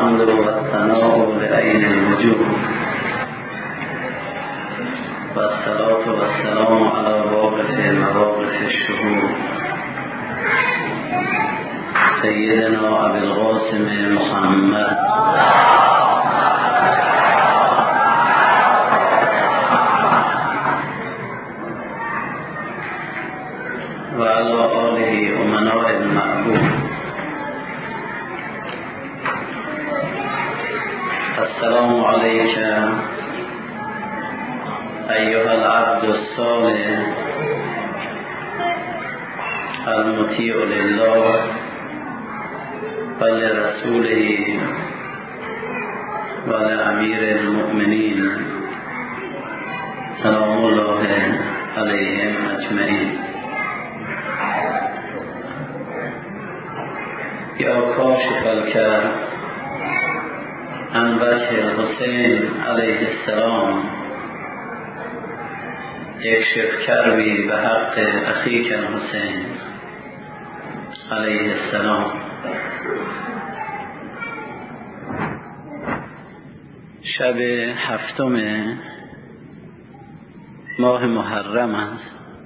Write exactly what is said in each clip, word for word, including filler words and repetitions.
الحمد والثناء لعين الوجود والصلاة والسلام على واقف مواقف الشهود سيدنا أبي القاسم محمد وعلى آله أمناء المعبود. السلام عليك أيها العبد الصالح المطيع لله ولرسوله ولأمير المؤمنين سلام الله عليهم أجمعين. يا كاشف الكرب عن وجه الحسين علیه السلام اکشف کربی به حق اخیک الحسین علیه السلام. شب هفتم ماه محرم است.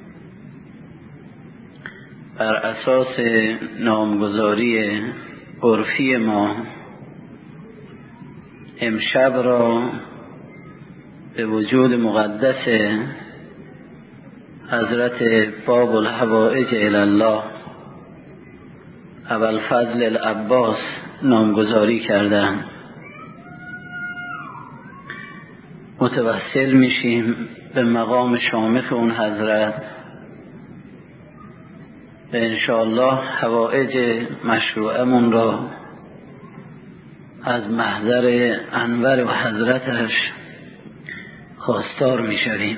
بر اساس نامگذاری عرفی ما امشب را به وجود مقدس حضرت باب الحوائج الی الله ابوالفضل العباس نامگذاری کردند. متوسل میشیم به مقام شامخ اون حضرت و انشاءالله حوائج مشروعمون را از محضر انور و حضرتش خواستار می شویم.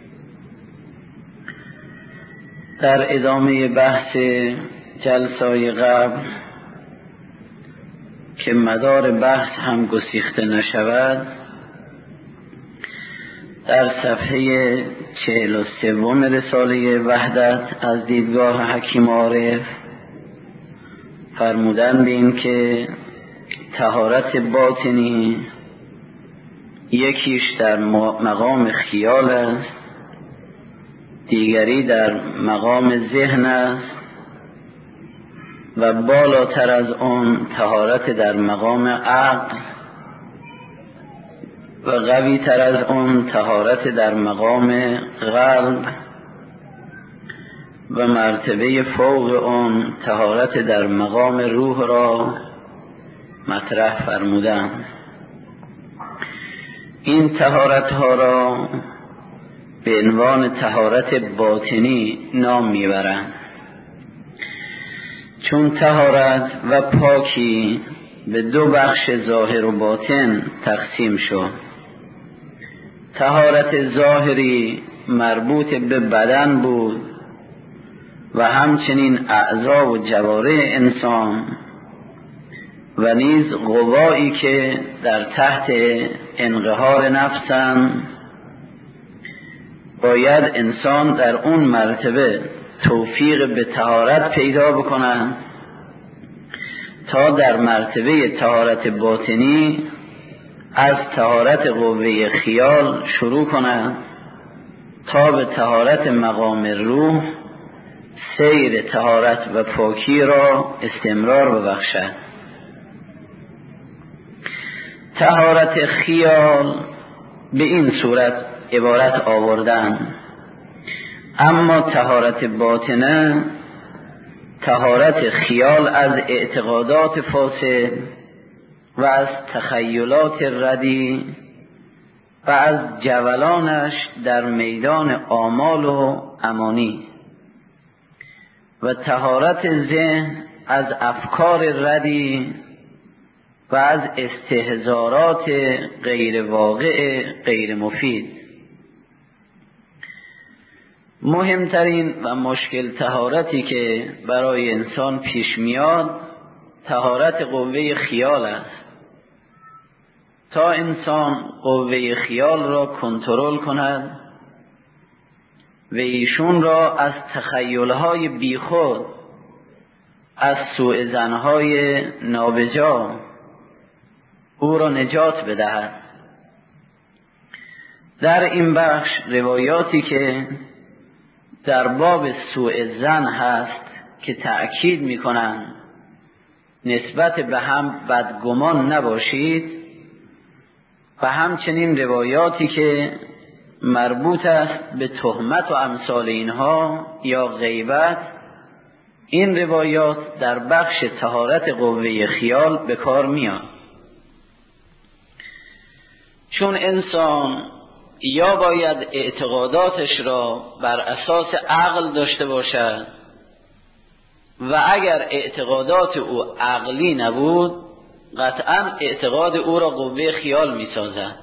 در ادامه بحث جلسه قبل که مدار بحث هم گسیخته نشود، در صفحه چهل و سوم رساله وحدت از دیدگاه حکیم عارف فرمودن بین که طهارت باطنی یکیش در مقام خیال است، دیگری در مقام ذهن است و بالاتر از آن طهارت در مقام عقل و قوی تر از آن طهارت در مقام قلب و مرتبه فوق آن طهارت در مقام روح را مطرح فرمودن. این طهارت ها را به عنوان طهارت باطنی نام میبرند، چون طهارت و پاکی به دو بخش ظاهر و باطن تقسیم شد. طهارت ظاهری مربوط به بدن بود و همچنین اعضا و جوارح انسان و نیز قوایی که در تحت انقهار نفسند. باید انسان در اون مرتبه توفیق به طهارت پیدا بکنند تا در مرتبه طهارت باطنی از طهارت قوه خیال شروع کنند تا به طهارت مقام روح سیر طهارت و پاکی را استمرار ببخشد. طهارت خیال به این صورت عبارت آوردن، اما طهارت باطنه طهارت خیال از اعتقادات فاسد و از تخیلات ردی و از جولانش در میدان آمال و امانی، و طهارت ذهن از افکار ردی و از استحضارات غیر واقع غیر مفید. مهمترین و مشکل طهارتی که برای انسان پیش میاد طهارت قوه خیال است. تا انسان قوه خیال را کنترل کند و ایشون را از تخیلهای بیخود، از سوء ظنهای نابجا او را نجات بدهد. در این بخش روایاتی که در باب سوء ظن هست که تأکید میکنند نسبت به هم بدگمان نباشید و همچنین روایاتی که مربوط است به تهمت و امثال اینها یا غیبت، این روایات در بخش طهارت قوه خیال به کار میاد. چون انسان یا باید اعتقاداتش را بر اساس عقل داشته باشد و اگر اعتقادات او عقلی نبود قطعا اعتقاد او را قوه خیال می سازد.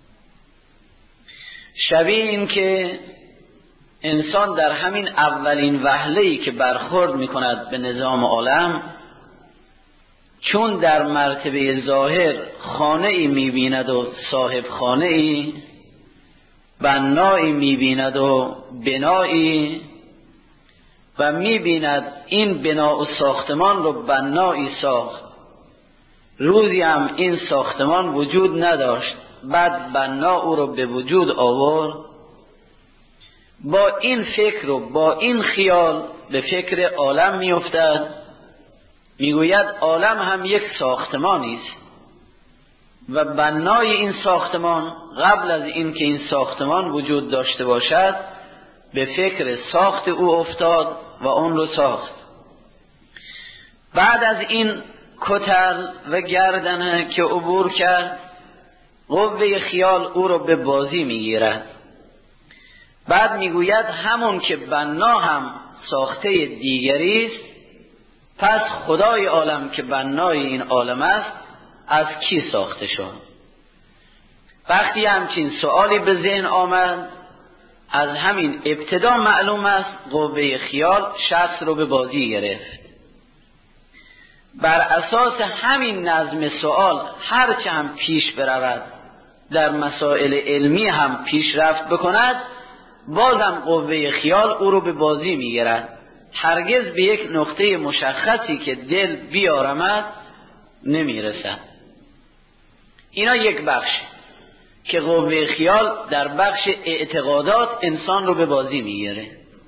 شبیه این که انسان در همین اولین وهله‌ای که برخورد می کند به نظام عالم، چون در مرتبه ظاهر خانه‌ای می بیند و صاحب خانه‌ای، بنایی می بیند و بنایی، و می بیند این بنا و ساختمان رو بنایی ساخت، روزی هم این ساختمان وجود نداشت، بعد بنا او رو به وجود آورد. با این فکر و با این خیال به فکر عالم می افتد، می گوید عالم هم یک ساختمانی است و بنای این ساختمان قبل از این که این ساختمان وجود داشته باشد به فکر ساخت او افتاد و اون رو ساخت. بعد از این کتل و گردنه که عبور کرد، قوه خیال او رو به بازی میگیرد. بعد میگوید همون که بنا هم ساخته دیگری است، پس خدای عالم که بنای این عالم است از کی ساخته شد؟ وقتی همچین سوالی به ذهن آمد، از همین ابتدا معلوم است قوه خیال شخص رو به بازی گرفت. بر اساس همین نظم سوال هرچه هم پیش برود، در مسائل علمی هم پیشرفت بکند، بازم قوه خیال او رو به بازی میگیرد. هرگز به یک نقطه مشخصی که دل بیارمد نمیرسد. اینا یک بخش که قوه خیال در بخش اعتقادات انسان رو به بازی میگیره.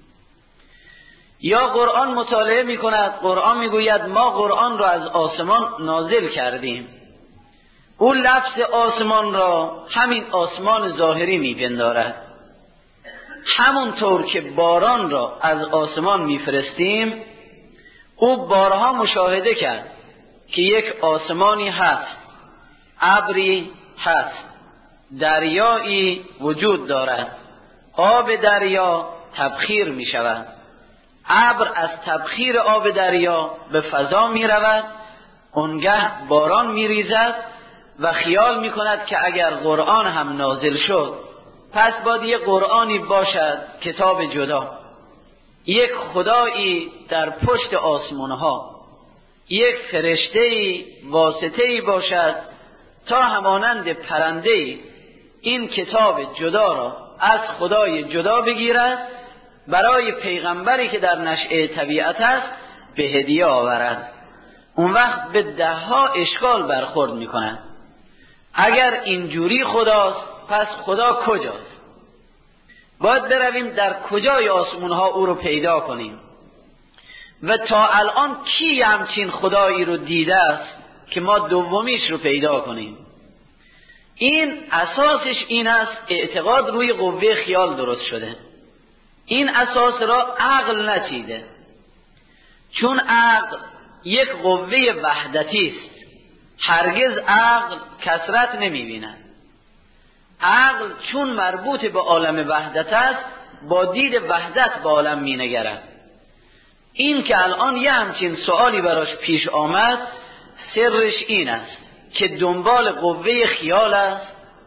یا قرآن مطالعه میکند، قرآن میگوید ما قرآن را از آسمان نازل کردیم. او لفظ آسمان را همین آسمان ظاهری میپندارد. همونطور که باران را از آسمان میفرستیم، او بارها مشاهده کرد که یک آسمانی هست، ابری هست، دریایی وجود دارد، آب دریا تبخیر می شود، ابر از تبخیر آب دریا به فضا می رود، اونگه باران می ریزد و خیال می کند که اگر قرآن هم نازل شد پس باید یک قرآنی باشد کتاب جدا، یک خدایی در پشت آسمانها، یک فرشته‌ای واسطه‌ای باشد تا همانند پرنده‌ای این کتاب جدا را از خدای جدا بگیرد، برای پیغمبری که در نشأه طبیعت است به هدیه آورد. اون وقت به ده ها اشکال برخورد می‌کند. اگر اینجوری خداست پس خدا کجاست؟ باید برویم در کجای آسمان‌ها او رو پیدا کنیم و تا الان کی همچین خدایی رو دیده است که ما دومیش رو پیدا کنیم؟ این اساسش این است اعتقاد روی قوه خیال درست شده. این اساس را عقل نچیده، چون عقل یک قوه وحدتی است. هرگز عقل کثرت نمی‌بیند. عقل چون مربوط به عالم وحدت است، با دید وحدت به عالم می‌نگرد. این که الان یه همچین سوالی براش پیش آمد، سرش این است که دنبال قوه خیال است.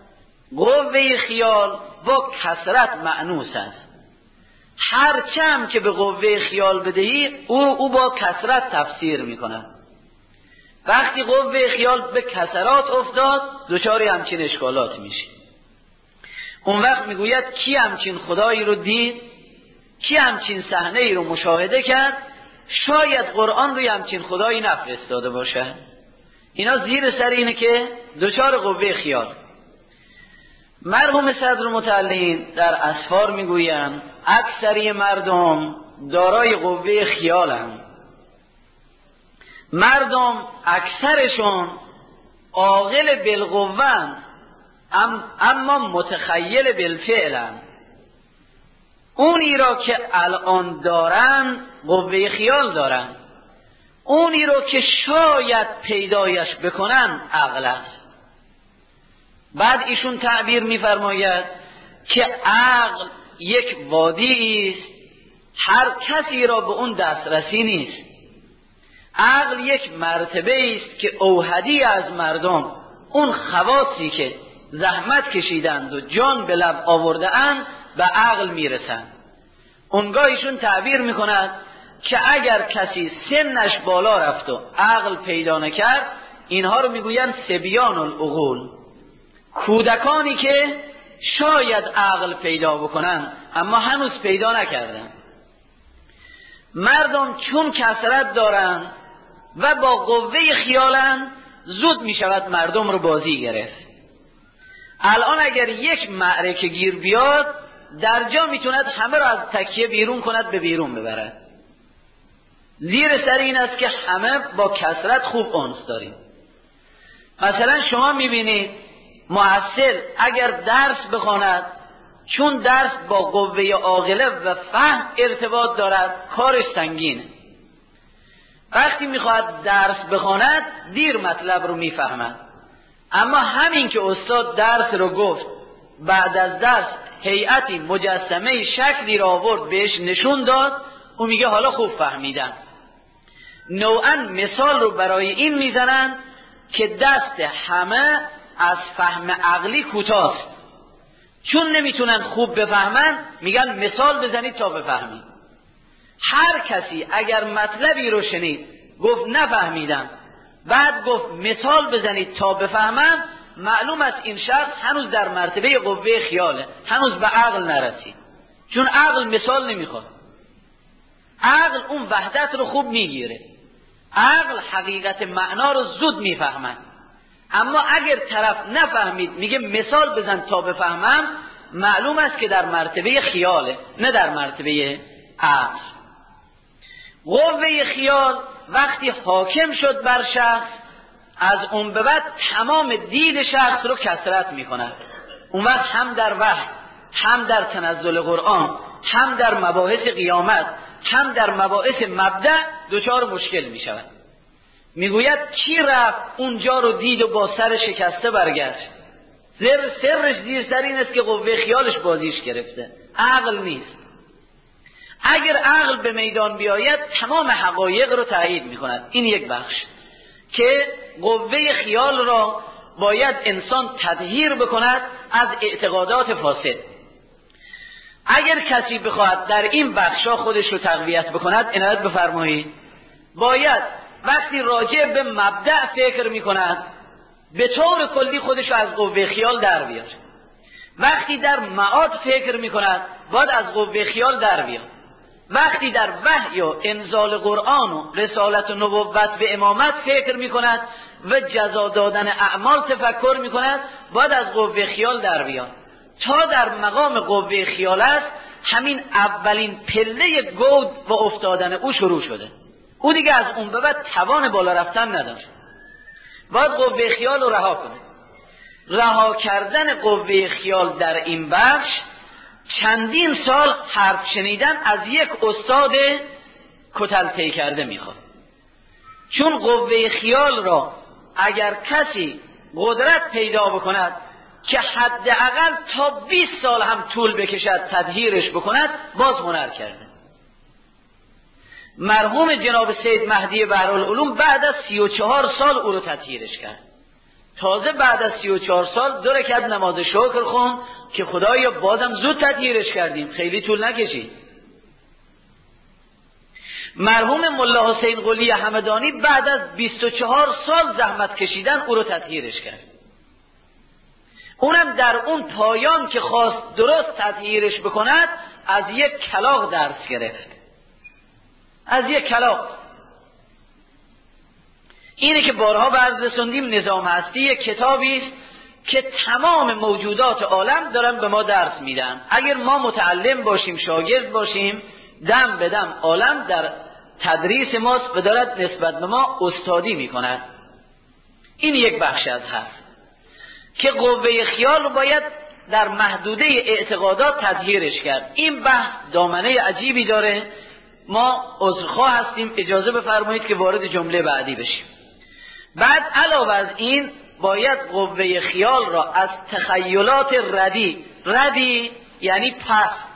قوه خیال با کثرت مأنوس است. هر چم که به قوه خیال بدهی او او با کثرت تفسیر می‌کند. وقتی قوه خیال به کثرات افتاد دچار همچین اشکالات میشه. اون وقت میگوید کی همچین خدایی رو دید، کی همچین صحنه ای رو مشاهده کرد؟ شاید قرآن روی همچین خدایی نفرستاده باشه، اینا زیر سر اینه که دچار قوه خیال. مرحوم صدر متعلین در اسفار میگویند اکثری مردم دارای قوه خیالند. مردم اکثرشون عاقل بالقوه ام اما متخیل بالفعلند. اونی را که الان دارن قوه خیال دارن، اونی رو که شاید پیدایش بکنن عقل است. بعد ایشون تعبیر می‌فرماید که عقل یک وادی است، هر کسی را به اون دسترسی نیست. عقل یک مرتبه است که اوحدی از مردم، اون خواصی که زحمت کشیدند و جان به لب آورده اند، به عقل میرسند. اونگاه ایشون تعبیر میکند که اگر کسی سنش بالا رفت و عقل پیدا نکرد، اینها رو میگویند سبیان العقول، کودکانی که شاید عقل پیدا بکنن اما هنوز پیدا نکردن. مردم چون کثرت دارن و با قوه خیالن، زود میشود مردم رو بازی گرفت. الان اگر یک معرکه گیر بیاد، در جا میتوند همه رو از تکیه بیرون کند، به بیرون ببرد. زیر سر این است که همه با کثرت خوب انس داریم. مثلا شما میبینید محصل اگر درس بخواند، چون درس با قوه عاقله و فهم ارتباط دارد، کارش سنگینه. وقتی میخواهد درس بخواند دیر مطلب رو میفهمد. اما همین که استاد درس رو گفت، بعد از درس هیئتی مجسمه شکلی را آورد بهش نشون داد، او میگه حالا خوب فهمیدم. نوعا مثال رو برای این میزنن که دست همه از فهم عقلی کوتاست. چون نمیتونن خوب بفهمن، میگن مثال بزنید تا بفهمید. هر کسی اگر مطلبی رو شنید گفت نفهمیدم، بعد گفت مثال بزنید تا بفهمم، معلوم است این شخص هنوز در مرتبه قوه خیاله، هنوز به عقل نرسید. چون عقل مثال نمیخواد. عقل اون وحدت رو خوب میگیره. عقل حقیقت معنا رو زود میفهمد. اما اگر طرف نفهمید میگه مثال بزن تا بفهمم، معلوم است که در مرتبه خیاله، نه در مرتبه عقل. قوه خیال وقتی حاکم شد بر شخص، از اون به بعد تمام دید شخص رو کثرت میکند. اون وقت هم در وحی، هم در تنزل قرآن، هم در مباحث قیامت، هم در مباحث مبدأ دچار مشکل میشود. میگوید کی رفت اونجا رو دید و با سر شکسته برگشت؟ سر سرش زیر سر این است که قوه خیالش بازیش گرفته، عقل نیست. اگر عقل به میدان بیاید تمام حقایق رو تایید میکند. این یک بخش که قوه خیال را باید انسان تطهیر بکند از اعتقادات فاسد. اگر کسی بخواهد در این بخشا خودش رو تقویت بکند، عنایت بفرمایید، باید وقتی راجع به مبدأ فکر میکند، به طور کلی خودش رو از قوه خیال در بیاد. وقتی در معاد فکر میکند، باید از قوه خیال در بیاد. وقتی در وحی و انزال قرآن و رسالت و نبوت به امامت فکر میکند و جزا دادن اعمال تفکر میکند، باید از قوه خیال در بیاد. تا در مقام قوه خیال است، همین اولین پله گود و افتادن او شروع شده. او دیگه از اون به بعد توان بالا رفتن نداره. باید قوه خیال رو رها کنه. رها کردن قوه خیال در این بخش چندین سال حرف شنیدن از یک استاد کتل طی کرده میخواد. چون قوه خیال را اگر کسی قدرت پیدا بکند که حداقل تا بیست سال هم طول بکشد تطهیرش بکند، باز هنر کرده. مرحوم جناب سید مهدی بحرالعلوم بعد از سی و چهار سال او رو تطهیرش کرد. تازه بعد از سی و چهار سال دو رکعت نماز شکر خون که خدایا بازم زود تطهیرش کردیم، خیلی طول نکشید. مرحوم ملا حسین قلی همدانی بعد از بیست و چهار سال زحمت کشیدن او رو تطهیرش کرد. اونم در اون پایان که خواست درست تطهیرش بکند، از یک کلاغ درس گرفت. از یک کلاغ. اینه که بارها برز رسوندیم، نظام هستی یک کتابی است که تمام موجودات عالم دارن به ما درس میدن. اگر ما متعلم باشیم، شاگرد باشیم، دم به دم عالم در تدریس ماست و دارد نسبت به ما استادی میکند. این یک بخش از هست که قوه خیال رو باید در محدوده اعتقادات تطهیرش کرد. این بحث دامنه عجیبی داره، ما عذرخواه هستیم، اجازه بفرمایید که وارد جمله بعدی بشیم. بعد علاوه از این باید قوه خیال را از تخیلات ردی، ردی یعنی پست،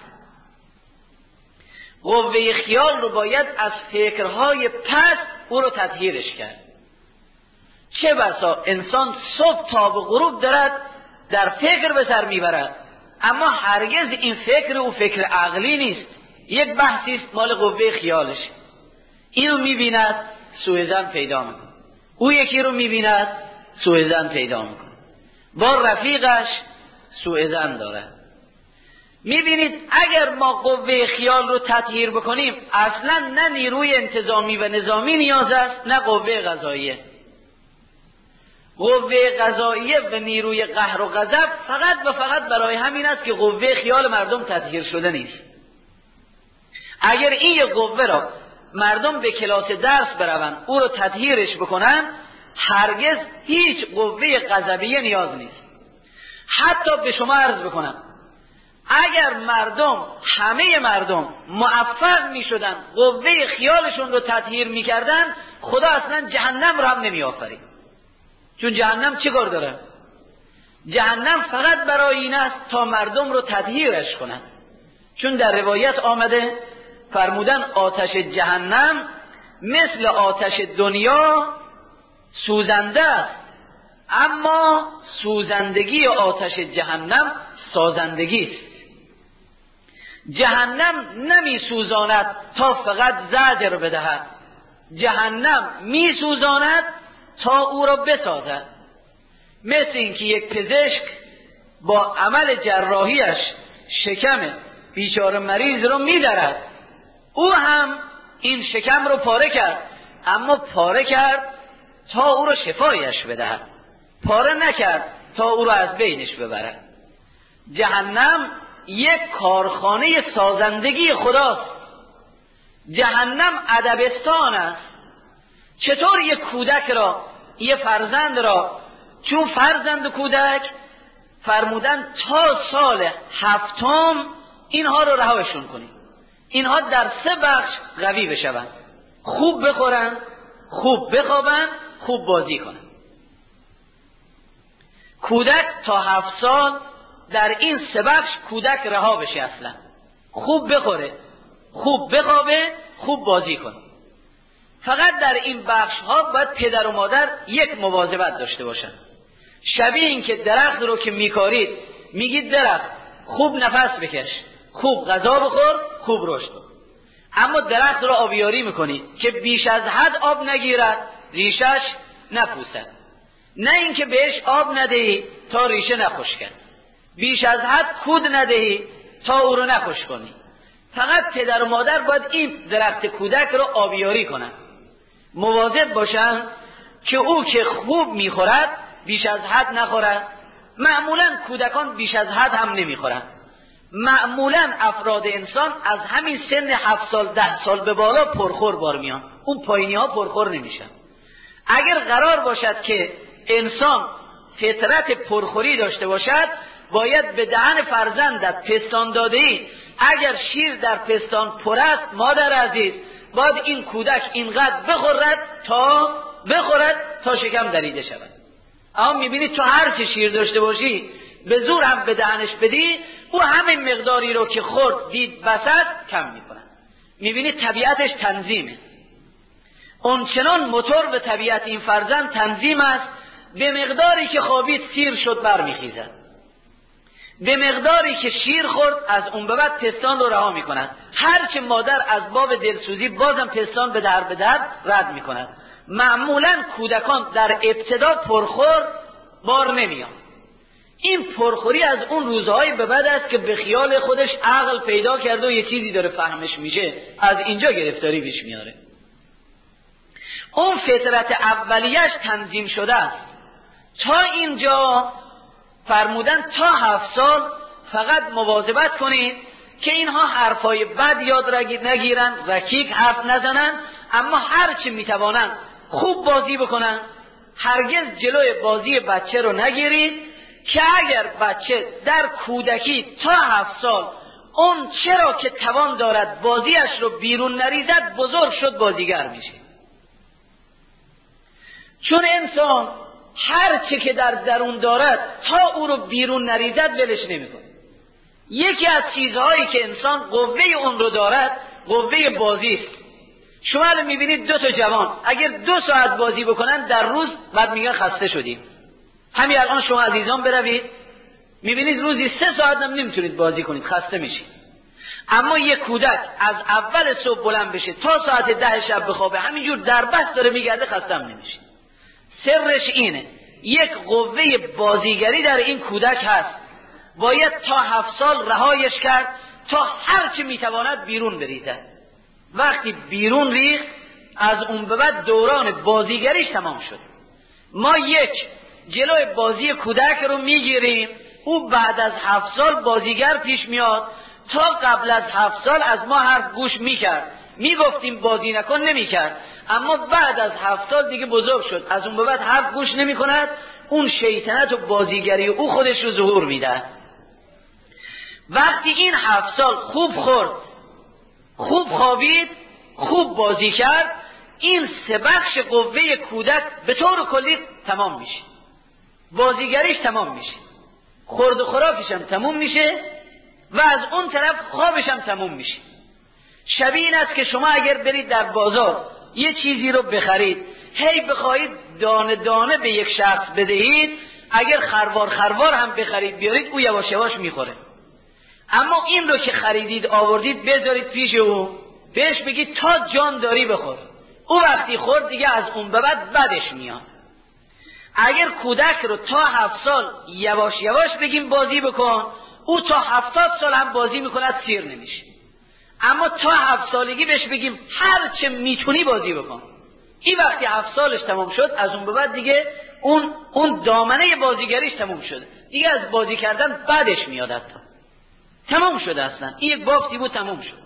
قوه خیال رو باید از فکرهای پست او رو تطهیرش کرد. چه بسا انسان صبح تا به غروب دارد در فکر به سر میبرد، اما هرگز این فکر او فکر عقلی نیست، یک بحثی است مال قوه خیالش. اینو میبیند سوءظن پیدا میکنه، او یکی رو میبیند سوءظن پیدا میکنه، با رفیقش سوءظن داره. میبینید اگر ما قوه خیال رو تطهیر بکنیم، اصلا نه نیروی انتظامی و نظامی نیاز است، نه قوه قضاییه. قوه قضاییه و نیروی قهر و غضب فقط و فقط برای همین است که قوه خیال مردم تطهیر شده نیست. اگر این قوه را مردم به کلاس درس بروند، او رو تطهیرش بکنن، هرگز هیچ قوه غضبیه نیاز نیست. حتی به شما عرض بکنم، اگر مردم، همه مردم موفق می شدن قوه خیالشون رو تطهیر می کردن، خدا اصلا جهنم رو هم نمی آفرید. چون جهنم چه کار داره؟ جهنم فقط برای این است تا مردم رو تطهیرش کنن. چون در روایت آمده فرمودن آتش جهنم مثل آتش دنیا سوزنده است، اما سوزندگی آتش جهنم سازندگی است. جهنم نمی سوزاند تا فقط زجر بدهد، جهنم می سوزاند تا او را بسازد. مثل اینکه یک پزشک با عمل جراحیش شکم بیچاره مریض رو می‌درد، او هم این شکم رو پاره کرد، اما پاره کرد تا او رو شفایش بدهد، پاره نکرد تا او رو از بینش ببرد. جهنم یک کارخانه سازندگی خداست. جهنم ادبستان است. چطور یک کودک را، یک فرزند را، چون فرزند کودک فرمودن تا سال هفتم اینها رو رهاشون کنید، اینها در سه بخش قوی بشوند: خوب بخورن، خوب بخوابن، خوب بازی کنن. کودک تا هفت سال در این سه بخش کودک رها بشه، اصلا خوب بخوره، خوب بخوابه، خوب بازی کنه. فقط در این بخش ها باید پدر و مادر یک مواظبت داشته باشن. شبیه این که درخت رو که میکارید میگید درخت خوب نفس بکش، خوب غذا بخور، خوب رشد کن، اما درخت رو آبیاری میکنید که بیش از حد آب نگیرد، ریشش نپوسد. نه اینکه بهش آب ندهی تا ریشه نخشکد، بیش از حد کود ندهی تا او رو نخشک کنی. فقط پدر و مادر باید این درخت کودک رو آبیاری کنن، مواظب باشن که او که خوب میخورد بیش از حد نخورد. معمولا کودکان بیش از حد هم نمیخورن. معمولا افراد انسان از همین سن هفت سال ده سال به بالا پرخور بار میان، اون پایینی ها پرخور نمیشن. اگر قرار باشد که انسان فطرت پرخوری داشته باشد، باید به دهن فرزندت پستان داده‌ای اگر شیر در پستان پر است، مادر عزیز باید این کودک اینقدر بخورد تا بخورد تا شکم دریده شود. اما میبینی تو هر چه شیر داشته باشی به زور هم به دهنش بدی، او همین مقداری رو که خورد دید بسد کم میکنه. میبینی طبیعتش تنظیمه. اونچنان موتور به طبیعت این فرزند تنظیم است، به مقداری که خوابید سیر شد برمیخیزد، به مقداری که شیر خورد از اون به بعد پستان رو رها میکند. هر چه مادر از باب دلسوزی بازم پستان به در به در رد میکند. معمولا کودکان در ابتدا پرخور بار نمیان. این پرخوری از اون روزهای به بعد است که به خیال خودش عقل پیدا کرده و یه چیزی داره فهمش میشه، از اینجا گرفتاری پیش میاره. اون فطرت اولیش تنظیم شده است. تا اینجا فرمودن تا هفت سال فقط مواظبت کنید که اینها حرفای بد یاد نگیرن، رکیک حرف نزنن، اما هر چی میتوانن خوب بازی بکنن. هرگز جلوی بازی بچه رو نگیرید که اگر بچه در کودکی تا هفت سال اون چرا که توان دارد بازیش رو بیرون نریزد، بزرگ شد بازیگر میشه. چون انسان هر چی که در درون دارد تا او رو بیرون نریزد ولش نمیکنه. یکی از چیزهایی که انسان قوه اون رو دارد قوه بازی است. شما الان میبینید دو تا جوان اگر دو ساعت بازی بکنن در روز بعد میگن خسته شدیم. همین الان شما عزیزان بروید میبینید روزی سه ساعت هم نمیتونید بازی کنید، خسته میشید. اما یک کودک از اول صبح بلند بشه تا ساعت ده شب بخوابه همینجور در بست داره میگرده، خسته هم نمیشه. سرش اینه، یک قوه بازیگری در این کودک هست، باید تا هفت سال رهایش کرد تا هر چی میتواند بیرون بریزد. وقتی بیرون ریخت از اون به بعد دوران بازیگریش تمام شد. ما یک جلوی بازی کودک رو میگیریم، او بعد از هفت سال بازیگر پیش میاد. تا قبل از هفت سال از ما حرف گوش میکرد، میگفتیم بازی نکن، نمیکرد. اما بعد از هفت سال دیگه بزرگ شد، از اون به بعد حرف گوش نمیکند. اون شیطنت و بازیگری او خودش رو ظهور میده. وقتی این هفت سال خوب خورد، خوب خوابید، خوب بازی کرد، این سه بخش قوه کودک به طور کلی تمام میشه. بازیگریش تمام میشه، خورد و خوراکش هم تمام میشه و از اون طرف خوابش هم تمام میشه. شبیه این است که شما اگر برید در بازار یه چیزی رو بخرید، هی بخواهید دانه دانه به یک شخص بدهید، اگر خروار خروار هم بخرید بیارید او یواش یواش میخوره. اما این رو که خریدید آوردید بذارید پیش او، بهش بگید تا جان داری بخور، او وقتی خورد دیگه از اون به بعد بدش میاد. اگر کودک رو تا هفت سال یواش یواش بگیم بازی بکن، او تا هفتاد سال هم بازی میکند، سیر نمیشه. اما تا هفت سالگی بهش بگیم هر چه میتونی بازی بکن، این وقتی هفت سالش تمام شد از اون به بعد دیگه اون اون دامنه بازیگریش تمام شده، دیگه از بازی کردن بعدش میاد، حتی تمام شده. اصلا این یک بافتی بود، تمام شد.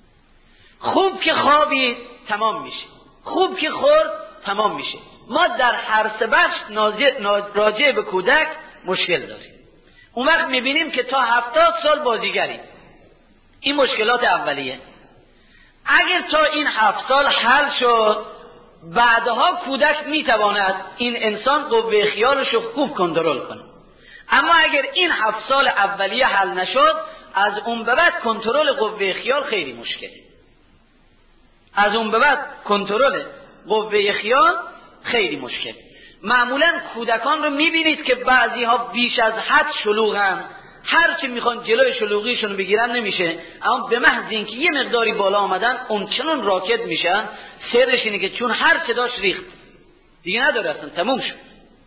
خوب که خوابید تمام میشه، خوب که خورد تمام میشه. ما در هر سه بخش راجع به کودک مشکل داریم. اون وقت میبینیم که تا هفتاد سال بازیگری، این مشکلات اولیه. اگر تا این هفت سال حل شد، بعدها کودک میتواند این انسان قوه خیالش رو خوب کنترل کنه. اما اگر این هفت سال اولیه حل نشد، از اون به بعد کنترل قوه خیال خیلی مشکله. از اون به بعد کنترل قوه خیال خیلی مشکل. معمولا کودکان رو میبینید که بعضی ها بیش از حد شلوغن، هر چی میخوان جلوی شلوغیشون رو بگیرن نمیشه، اما به محض اینکه یه مقداری بالا آمدن اون چنون راکت میشن. سرش اینه که چون هر چه داشت ریخت دیگه نداره، اصلا تموم شد،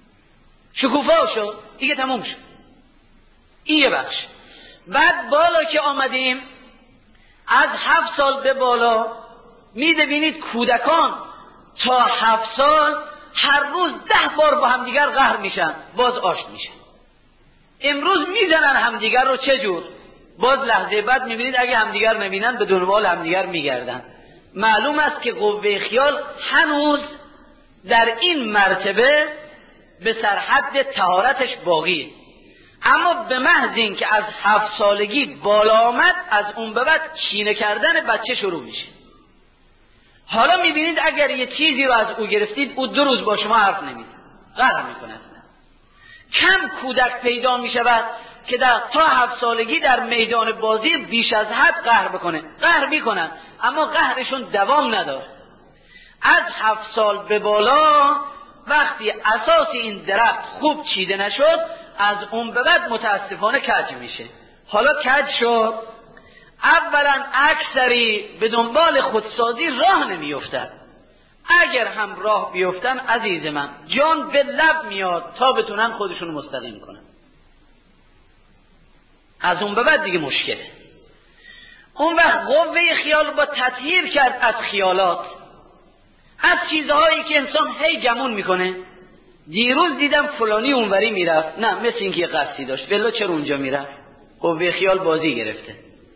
شکوفا شد دیگه، تموم شد. این یه بخش. بعد بالا که آمدیم، از هفت سال به بالا میبینید کودکان تا هفت سال هر روز ده بار با همدیگر قهر میشن، باز آشت میشن. امروز میزنن همدیگر رو، چه جور؟ باز لحظه بعد میبینید اگه همدیگر نبینن به دنبال همدیگر میگردن. معلوم است که قوه خیال هنوز در این مرتبه به سرحد طهارتش باقیه. اما به محض این که از هفت سالگی بالا آمد، از اون به بعد کینه کردن بچه شروع میشه. حالا میبینید اگر یه چیزی رو از او گرفتید، او دو روز با شما حرف نمیزنه، قهر میکنه. کم کودک پیدا میشود که در تا هفت سالگی در میدان بازی بیش از حد قهر بکنه. قهر میکنن اما قهرشون دوام نداره. از هفت سال به بالا وقتی اساس این درخت خوب چیده نشد، از اون به بعد متاسفانه کج میشه. حالا کج شد، اولا اکثری به دنبال خودسازی راه نمیافتد. اگر هم راه بیفتن عزیز من، جان به لب میاد تا بتونن خودشون مستقیم کنن. از اون به بعد دیگه مشکله. اون وقت قوه خیال با تطهیر کرد از خیالات. از چیزهایی که انسان هی گمون میکنه. دیروز دیدم فلانی اونوری میرفت، نه مثل اینکه یه قصدی داشت، بلا چرا اونجا میرفت؟ قوه خیال بازی گرفته.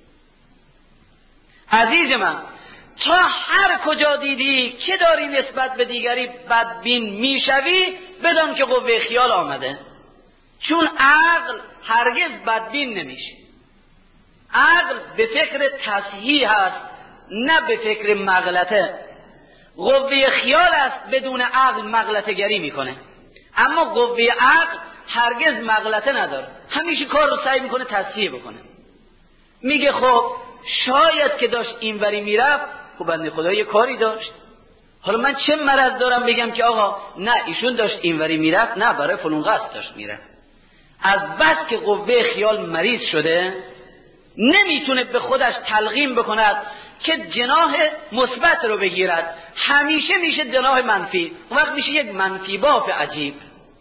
عزیز من، تا هر کجا دیدی که داری نسبت به دیگری بدبین میشوی، بدان که قوه خیال آمده. چون عقل هرگز بدبین نمیشه. عقل به فکر تصحیح هست، نه به فکر مغلطه. قوه خیال است بدون عقل مغلطه گری میکنه، اما قوه عقل هرگز مغلطه نداره، همیشه کار رو سعی میکنه تصحیح بکنه. میگه خب شاید که داشت اینوری میرفت، خب بنده خدا یه کاری داشت، حالا من چه مرض دارم بگم که آقا نه ایشون داشت اینوری میرفت، نه برای فلان قصد داشت میرفت. از بس که قوه خیال مریض شده نمیتونه به خودش تلقین بکند که جناح مثبت رو بگیرد، همیشه میشه جناح منفی، اون وقت میشه یک منفی باف عجیب.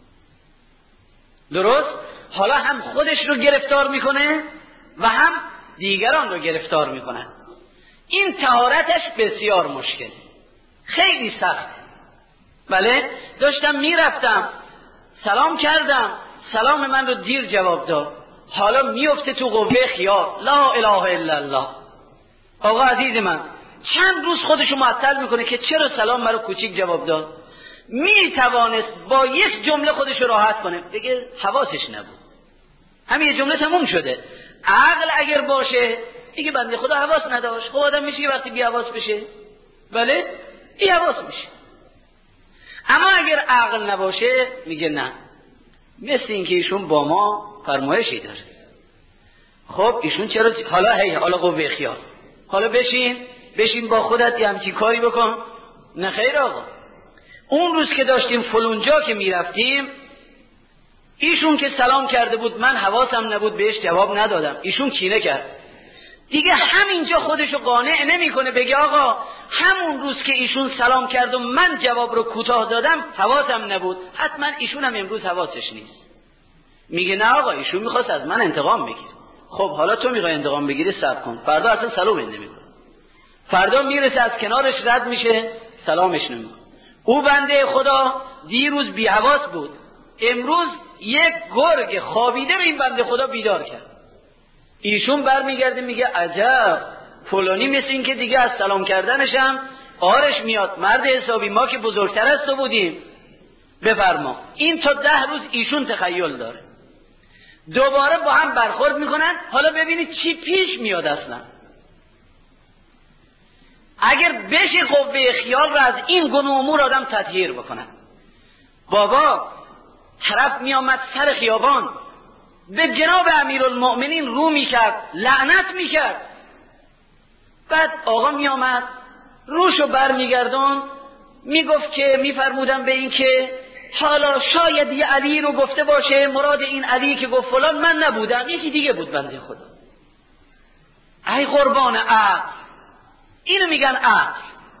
درست؟ حالا هم خودش رو گرفتار میکنه و هم دیگران رو گرفتار میکنه. این طهارتش بسیار مشکل، خیلی سخت. بله داشتم میرفتم، سلام کردم، سلام من رو دیر جواب داد، حالا میفته تو قوه خیال، لا اله الا الله. آقا عزیز من چند روز خودشو معطل میکنه که چرا سلام من رو کوچیک جواب داد. میتوانست با یک جمله خودشو راحت کنه، بگه حواسش نبود، همین یه جمله تموم شده. عقل اگر باشه دیگه بنده خدا حواس نداشت. خب آدم میشه وقتی بی حواس بشه، بله بی حواس میشه. اما اگر عقل نباشه میگه نه، مثل اینکه ایشون با ما فرمایشی داره. خب ایشون چرا حالا هی حالا قوه خیال، حالا بشین بشین با خودت یه همچین کاری بکن. نه خیر آقا، اون روز که داشتیم فلونجا که میرفتیم، ایشون که سلام کرده بود من حواسم نبود بهش جواب ندادم، ایشون کینه کرد. دیگه همینجا خودشو قانع نمیکنه بگه آقا همون روز که ایشون سلام کرد و من جواب رو کوتاه دادم حواسم نبود، حتما ایشون هم امروز حواسش نیست. میگه نه آقا ایشون میخواست از من انتقام بگیره. خب حالا تو میخوای انتقام بگیری، صبر کن، فردا اصلا سلام نمیکنه. فردا میرسه از کنارش رد میشه، سلامش نمیکنه. او بنده خدا دیروز بی حواس بود، امروز یک گرگ خوابیده به این بنده خدا بیدار کرد. ایشون برمیگرده میگه عجب، فلانی مثل این که دیگه از سلام کردنش هم آرش میاد، مرد حسابی، ما که بزرگتر از تو بودیم. بفرما. این تا ده روز ایشون تخیل داره. دوباره با هم برخورد میکنن، حالا ببینید چی پیش میاد. اصلا اگر بشه قوه خیال را از این گونه امور آدم تطهیر بکنن. بابا طرف میامد سر خیابان به جناب امیرالمؤمنین رو میکرد، لعنت میکرد، بعد آقا میامد روشو بر میگردان میگفت که میفرمودن به این که حالا شاید یه علی رو گفته باشه، مراد این علی که گفت فلان من نبودم، یکی دیگه بود بنده خدا. ای قربان عقل، اینو میگن عقل.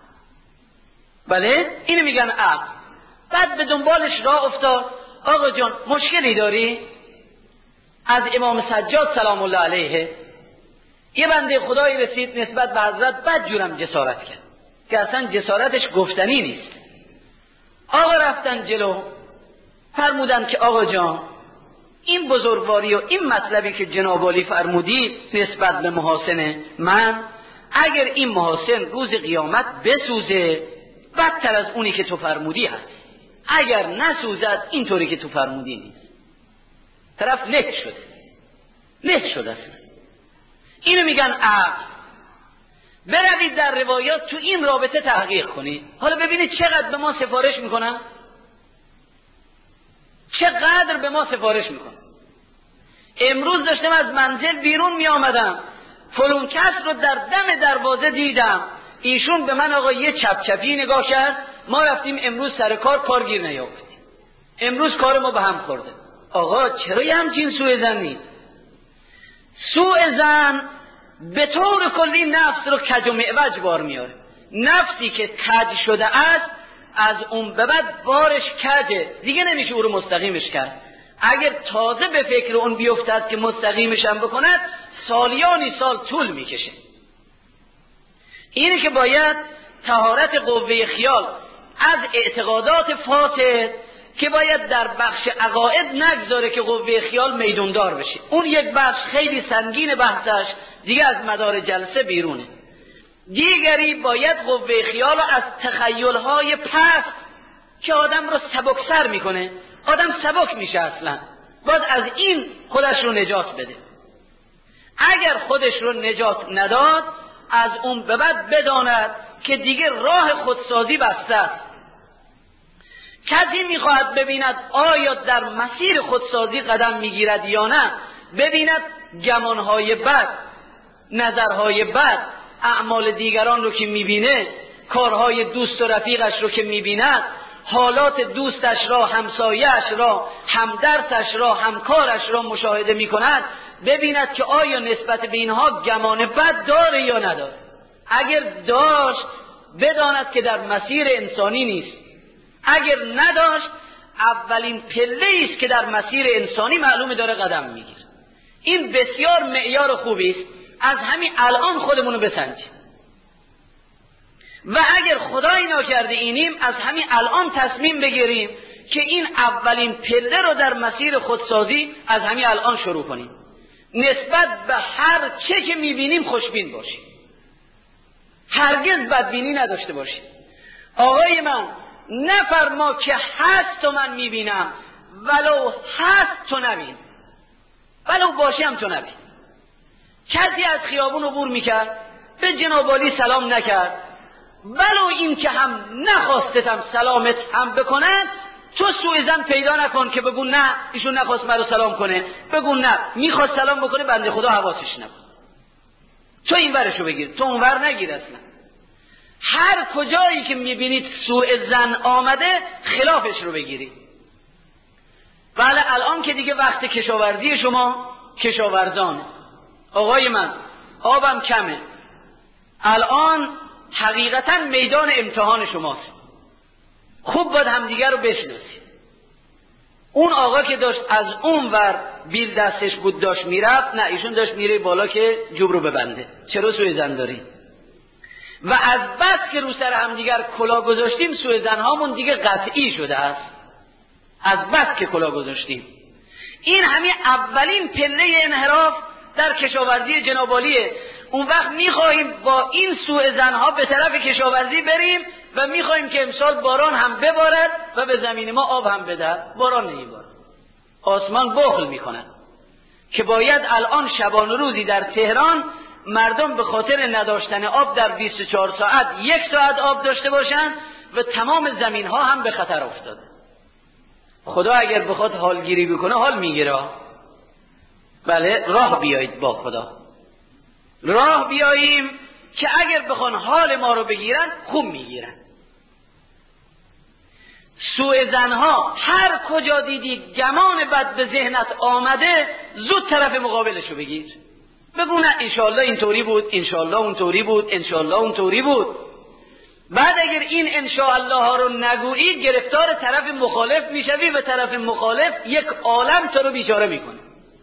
بله اینو میگن عقل. بعد به دنبالش راه افتاد، آقا جان مشکلی داری؟ از امام سجاد سلام الله علیه یه بنده خدایی رسید نسبت به حضرت، بد جورم جسارت کرد که اصلا جسارتش گفتنی نیست. آقا رفتن جلو، فرمودن که آقا جان این بزرگواری و این مطلبی که جناب عالی فرمودی نسبت به محاسن من، اگر این محاسن روز قیامت بسوزه بدتر از اونی که تو فرمودی هست، اگر نسوزد اینطوری که تو فرمودی نیست. طرف لک شده، لک شده اصلا. اینو میگن عقل. بروید در روایات تو این رابطه تحقیق کنید، حالا ببینید چقدر به ما سفارش میکنن، چقدر به ما سفارش میکنن. امروز داشتم از منزل بیرون می آمدم، فلون کس رو در دم دروازه دیدم، ایشون به من آقا یه چپ چپی نگاه کرد، ما رفتیم امروز سر کار، کار گیر نیافتیم، امروز کار ما به هم خورده. آقا چرا یه همچین سوء زنی؟ سوء زن به طور کلی نفس رو کج و معوج بار میاره. نفسی که کج شده است از اون به بعد بارش کجه، دیگه نمیشه او رو مستقیمش کرد. اگر تازه به فکر اون بیفتد که مستقیمش هم بکند، سالیانی سال طول میکشه. اینه که باید طهارت قوه خیال از اعتقادات فاسد که باید در بخش عقاید نگذاره که قوه خیال میدوندار بشه. اون یک بخش خیلی سنگین بحثش، دیگه از مدار جلسه بیرونه. دیگری باید قوه خیال رو از تخیلهای پست که آدم رو سبکسر میکنه، آدم سبک میشه، اصلا باید از این خودش رو نجات بده. اگر خودش رو نجات نداد، از اون به بعد بداند که دیگه راه خودسازی بسته است. کسی میخواهد ببیند آیا در مسیر خودسازی قدم میگیرد یا نه، ببیند گمانهای بد، نظرهای بد، اعمال دیگران رو که میبینه، کارهای دوست و رفیقش رو که میبیند، حالات دوستش را، همسایه‌اش را، همدرسش را، همکارش را مشاهده میکند، ببیند که آیا نسبت به اینها گمان بد داره یا نداره. اگر داشت، بداند که در مسیر انسانی نیست. اگر نداشت، اولین پله است که در مسیر انسانی معلومه داره قدم میگیره. این بسیار معیار خوبی است. از همین الان خودمون رو بسنجیم و اگر خدای ناکرده اینیم، از همین الان تصمیم بگیریم که این اولین پله رو در مسیر خودسازی از همین الان شروع کنیم. نسبت به هر چه که میبینیم خوشبین باشیم، هرگز بدبینی نداشته باشیم. آقای من نفرما که هست تو من میبینم، ولو هست تو نبین، ولو باشیم تو نبین. کسی از خیابون عبور میکرد، به جناب عالی سلام نکرد، ولو این که هم نخواستتم سلامت هم بکنن، تو سوء ظن پیدا نکن که بگو نه ایشون نخواست مرا سلام کنه، بگو نه میخواست سلام بکنه، بنده خدا حواسش نبود. تو این ورشو بگیر، تو اون ور نگیر. اصلا هر کجایی که میبینید سوء ظن آمده، خلافش رو بگیرید. بله الان که دیگه وقت کشاورزی شما، کشاورزان آقای من، آبم کمه، الان حقیقتا میدان امتحان شماست. خوب باید همدیگر رو بشناسید. اون آقا که داشت از اون ور بیل دستش بود داشت میرفت، نه ایشون داشت میره بالا که جوب رو ببنده. چرا سوء ظن داری؟ و از بس که رو سر همدیگر کلا گذاشتیم، سوء ظن هامون دیگه قطعی شده است. از بس که کلا گذاشتیم. این همین اولین پله انحراف در کشاورزی جناب عالیه. اون وقت میخواهیم با این سوء ظن ها به طرف کشاورزی بریم و میخواهیم که امسال باران هم ببارد و به زمین ما آب هم بدهد. باران نمیبارد، آسمان بخل میکند که باید الان شبانه روزی در تهران مردم به خاطر نداشتن آب در بیست و چهار ساعت یک ساعت آب داشته باشند و تمام زمین ها هم به خطر افتاده. خدا اگر بخواد حالگیری بکنه حال میگیره. بله راه بیایید با خدا، راه بیاییم که اگر بخوان حال ما رو بگیرن خوب میگیرن. سوء ظنها هر کجا دیدی گمان بد به ذهنت آمده، زود طرف مقابلش رو بگیر. بگو نه انشالله اینطوری بود، انشالله اونطوری بود، انشالله اونطوری بود. بعد اگر این انشاءالله ها رو نگویی، گرفتار طرف مخالف میشوی و طرف مخالف یک عالم تو رو بیچاره میکنه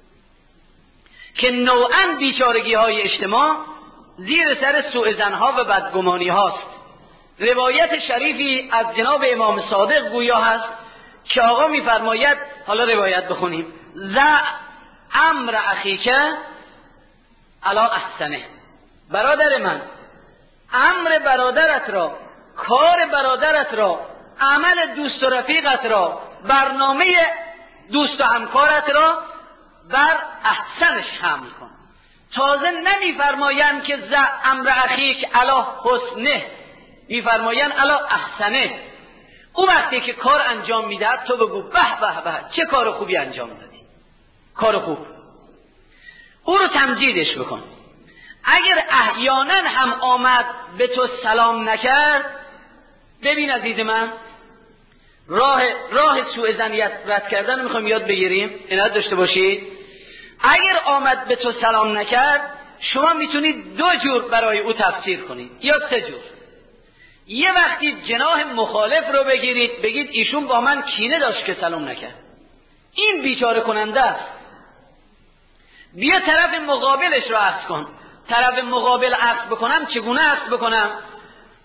که نوعاً بیچارگی های اجتماع زیر سر سوء ظنها و بدگمانی هاست. روایت شریفی از جناب امام صادق گویا هست که آقا میفرماید، حالا روایت بخونیم: ذا امر اخیک علی احسنه. برادر من، امر برادرت را، کار برادرت را، عمل دوست و رفیقت را، برنامه دوست و همکارت را بر احسنش حمل کن. تازه نمیفرمایند که ذا امر اخیک علی حسنه، میفرمایند علی احسنه. اون وقتی که کار انجام میدهد تو بگو به به به چه کار خوبی انجام دادی، کار خوب. او رو تمجیدش بکن. اگر احیانا هم آمد به تو سلام نکرد، ببین عزیز من، راه راه سوء ظنیت رد کردن میخوایم یاد بگیریم، عنایت داشته باشید. اگر آمد به تو سلام نکرد، شما میتونید دو جور برای او تفسیر کنید یا سه جور. یه وقتی جناح مخالف رو بگیرید، بگید ایشون با من کینه داشت که سلام نکرد، این بیچاره کننده است. بیا طرف مقابلش رو عکس کن. طرف مقابل عکس بکنم چگونه عکس بکنم؟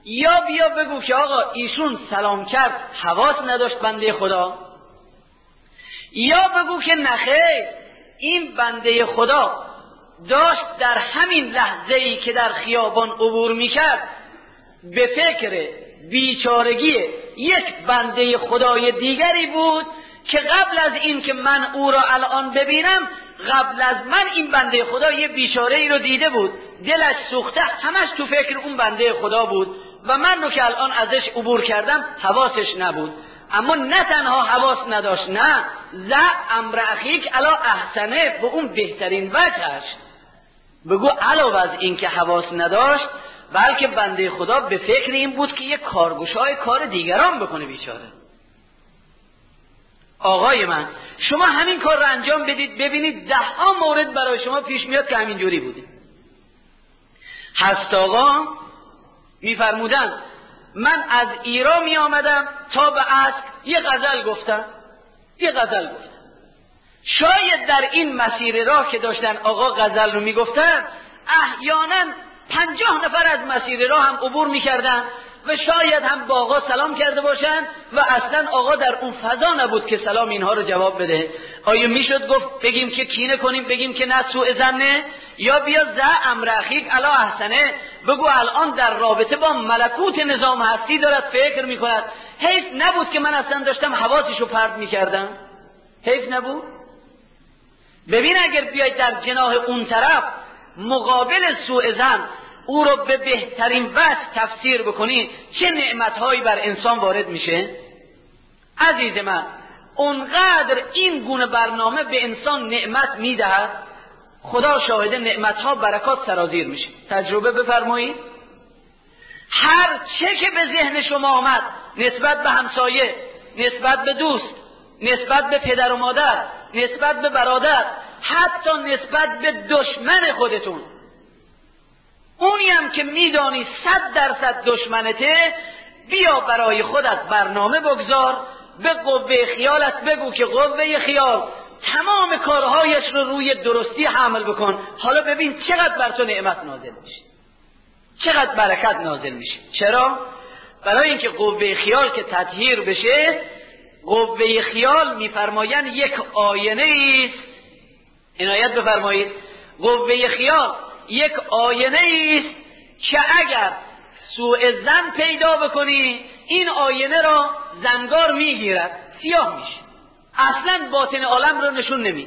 یا بیا بگو که آقا ایشون سلام کرد حواس نداشت بنده خدا، یا بگو که نخیر این بنده خدا داشت در همین لحظه‌ای که در خیابان عبور میکرد به فکر بیچارگی یک بنده خدای دیگری بود که قبل از این که من او را الان ببینم، قبل از من این بنده خدا یه بیچاره ای رو دیده بود، دلش سوخته، همش تو فکر اون بنده خدا بود و من رو که الان ازش عبور کردم حواسش نبود. اما نه تنها حواس نداشت، نه ز امر اخیک علی احسنه، به اون بهترین وجهش. بگو علاوه از این که حواس نداشت، بلکه بنده خدا به فکر این بود که یک کارگشای کار دیگران بکنه بیچاره. آقای من، شما همین کار رو انجام بدید، ببینید ده ها مورد برای شما پیش میاد که همین جوری بوده. هست آقا میفرمودن من از ایران می آمدم تا به اسک یه غزل گفتم یه غزل گفتم شاید در این مسیر راه که داشتن آقا غزل رو می گفتن، احیانا پنجاه نفر از مسیر راه هم عبور می کردن و شاید هم با آقا سلام کرده باشن و اصلا آقا در اون فضا نبود که سلام اینها رو جواب بده. آیا میشد گفت بگیم که کینه کنیم، بگیم که نه سوء ظنه، یا بیا ز امر اخیک علی احسنه، بگو الان در رابطه با ملکوت نظام هستی دارد فکر میکند، حیف نبود که من اصلا داشتم حواسشو پرت میکردم؟ حیف نبود؟ ببین اگر بیاید در جناح اون طرف مقابل سوء ظن او رو به بهترین وجه تفسیر بکنی، چه نعمتهایی بر انسان وارد میشه. عزیز من، اونقدر این گونه برنامه به انسان نعمت میدهد، خدا شاهد نعمتها برکات سرازیر میشه. تجربه بفرمایید. هر چه که به ذهن شما آمد نسبت به همسایه، نسبت به دوست، نسبت به پدر و مادر، نسبت به برادر، حتی نسبت به دشمن خودتون، اونی هم که میدانی صد درصد دشمنته، بیا برای خودت برنامه بگذار، به قوه خیالت بگو که قوه خیال تمام کارهایش رو روی درستی حمل بکن. حالا ببین چقدر بر تو نعمت نازل میشه، چقدر برکت نازل میشه. چرا؟ برای اینکه قوه خیال که تطهیر بشه، قوه خیال میفرمایند یک آینه است. عنایت بفرمایید. قوه خیال یک آینه است که اگر سوء ظن پیدا بکنی، این آینه را زنگار میگیرد، سیاه میشه، اصلا باطن عالم رو نشون نمیده،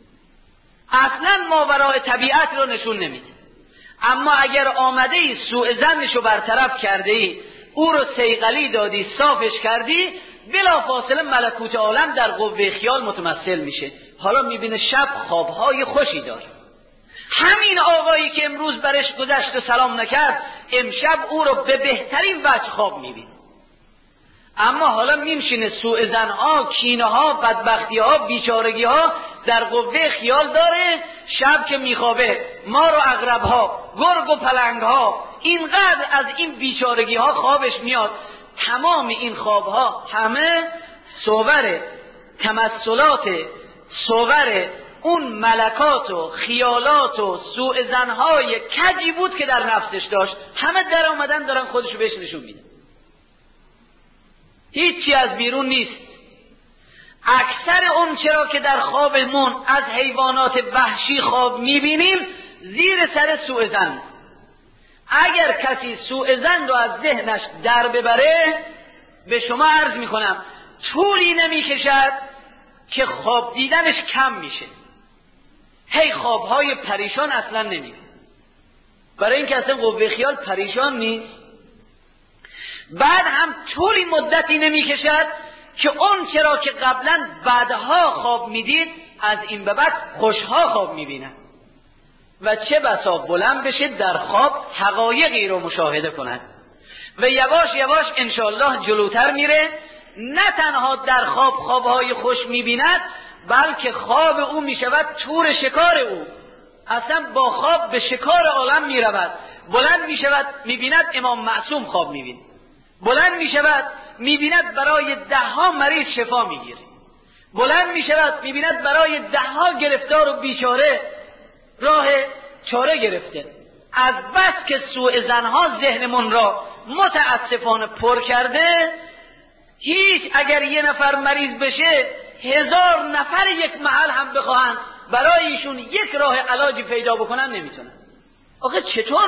اصلا ماورای طبیعت رو نشون نمیده. اما اگر آمده ای سوء ظنش رو برطرف کرده ای، او رو صیقلی دادی، صافش کردی، بلا فاصله ملکوت عالم در قوه خیال متمثل میشه. حالا میبینه شب خوابهای خوشی داره. همین آقایی که امروز برش گذشت و سلام نکرد، امشب او رو به بهترین وجه خواب میبینه. اما حالا میمشینه سوء ظنها، کینه ها، بدبختی ها، بیچارگی ها در قوه خیال داره. شب که میخوابه مار و عقرب ها، گرگ و پلنگ ها، اینقدر از این بیچارگی ها خوابش میاد. تمام این خواب ها همه صور تمثلات، صور اون ملکات و خیالات و سوء ظنهای کجی بود که در نفسش داشت. همه در آمدن دارن خودشو بهش نشون میدن. هیچی از بیرون نیست. اکثر اون چرا که در خوابمون از حیوانات وحشی خواب میبینیم، زیر سر سوء ظن. اگر کسی سوء ظن رو از ذهنش در ببره، به شما عرض میکنم طولی نمیکشد که خواب دیدنش کم میشه. هی خوابهای پریشان اصلا نمیده، برای اینکه اصلا قوه خیال پریشان نیست. بعد هم طولی مدتی نمیکشد که اون چرا که قبلا بعدها خواب میدید، از این به بعد خوشها خواب میبیند و چه بسا بلند بشه در خواب حقایقی رو مشاهده کند و یواش یواش انشاءالله جلوتر میره. نه تنها در خواب خوابهای خوش میبیند، بلکه خواب او میشود تور شکار او. اصلا با خواب به شکار عالم میرود. بلند میشود میبیند امام معصوم خواب میبیند، بلند میشود میبیند برای ده ها مریض شفا میگیره، بلند میشود میبیند برای ده ها گرفتار و بیچاره راه چاره گرفته. از بس که سوء زنها ذهنمون را متاسفانه پر کرده، هیچ اگر یه نفر مریض بشه هزار نفر یک محل هم بخواهند برای ایشون یک راه علاجی پیدا بکنن نمیتونن. آخه چطور